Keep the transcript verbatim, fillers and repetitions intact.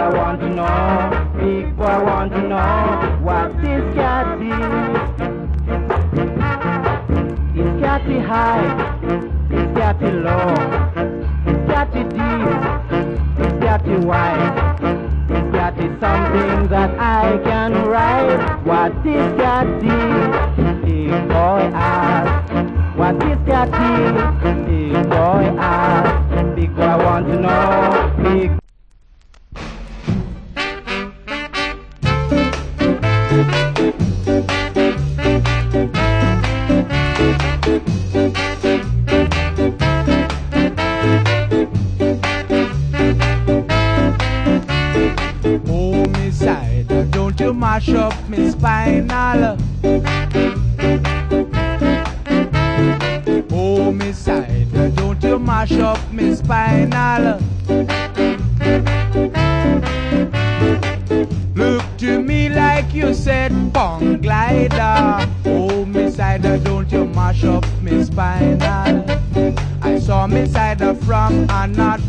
boy want to know, big boy want to know what this cat is. Is catty high, is catty low, is catty deep, is catty wide, is catty something that I can write. What is catty? Big boy ask. What is catty? Big boy ask. Big boy want to know. Big Oh, me side, don't you mash up me spinal. Oh, me side, don't you mash up me spinal. Look to me like you said pong glider. Oh, me side, don't you mash up me spinal. I saw me side from another